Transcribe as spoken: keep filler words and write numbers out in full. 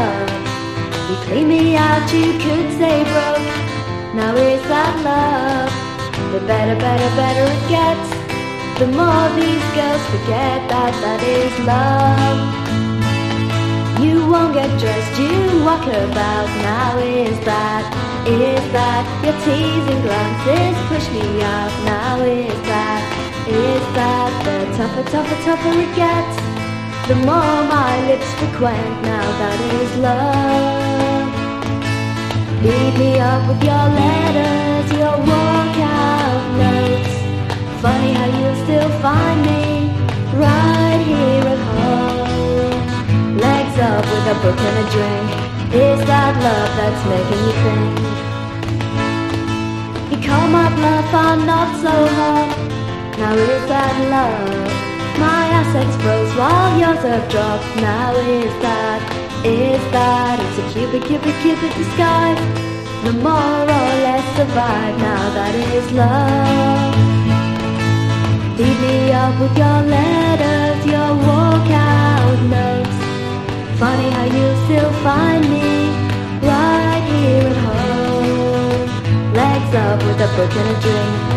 love? You clean me out, you could say broke. Now is that love? The better, better, better it gets, the more these girls forget that that is love. You won't get dressed, you walk about. Now is that, is that your teasing glances push me out? Now is that, is that the tougher, tougher, tougher it gets, the more my lips frequent? Now that is love. Beat me up with your letters, your walkout notes. Funny how you still find me right here at home. Legs up with a book and a drink. Is that love that's making you think? You call my bluff, I'm not so hot. Now is that love? My assets froze while yours have dropped. Now is that, is that it's a cupid, cupid, cupid disguise, the more or less survive? Now that is love. Beat me up with your letters, your walkout notes. Funny how you still find me right here at home. Legs up with a book and a drink.